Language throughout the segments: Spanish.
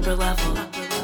Upper level.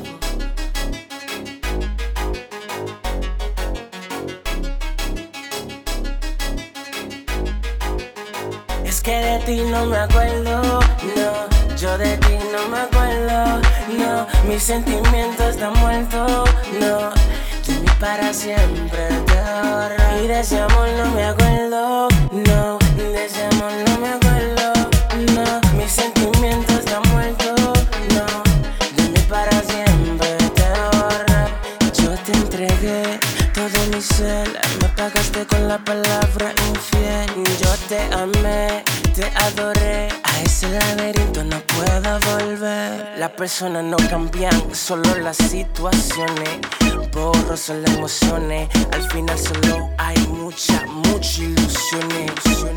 Es que de ti no me acuerdo, no, yo de ti no me acuerdo, no, mis sentimientos están muertos, no, de mí para siempre te ahorro. Y de ese amor no me acuerdo, no, de ese amor no me acuerdo, no, mis sentimientos están muertos, no, de mí para siempre te ahorro. Yo te entregué todo mi ser, me pagaste con la palabra infiel. Yo te amé, te adoré, a ese laberinto no puedo volver. Las personas no cambian, solo las situaciones. Borro solo emociones, al final solo hay muchas ilusiones.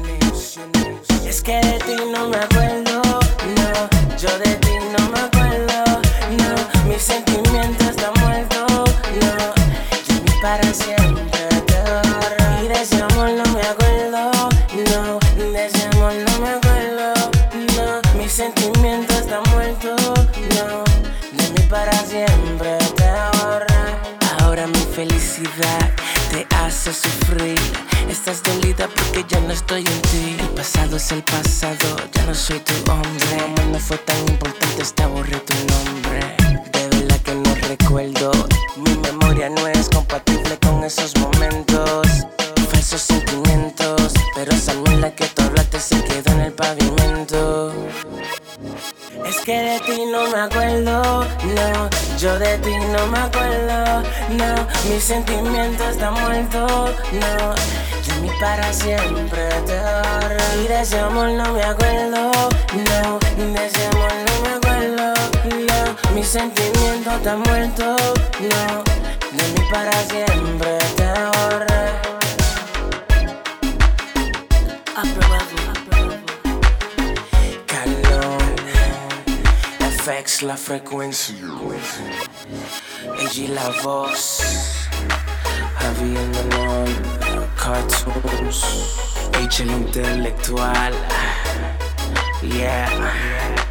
Es que de ti no me acuerdo, no, yo de ti no me acuerdo, no, mis sentimientos están muertos, no, de mí para siempre te ahorro. Y de ese amor no me acuerdo, no, de ese amor no me acuerdo, no, mis sentimientos están muertos, no, de mí para siempre te ahorro. Ahora mi felicidad te hace sufrir. Estás dolida porque ya no estoy en ti. El pasado es el pasado, ya no soy tu hombre. Tu amor no fue tan importante, hasta borré tu nombre. De verdad que no recuerdo, mi memoria no es compatible con esos momentos. Falsos sentimientos, pero esa mierda que tú hablaste se quedó en el pavimento. Es que de ti no me acuerdo, no, yo de ti no me acuerdo, no, mis sentimientos están muertos, no, de mí para siempre te ahorro. Y de ese amor no me acuerdo, no, de ese amor no me acuerdo, no, mis sentimientos están muertos, no, de mí para siempre te ahorro. Upper level. FX la frecuencia, AG la voz, Javi en honor, Cartoons, H el intelectual, yeah.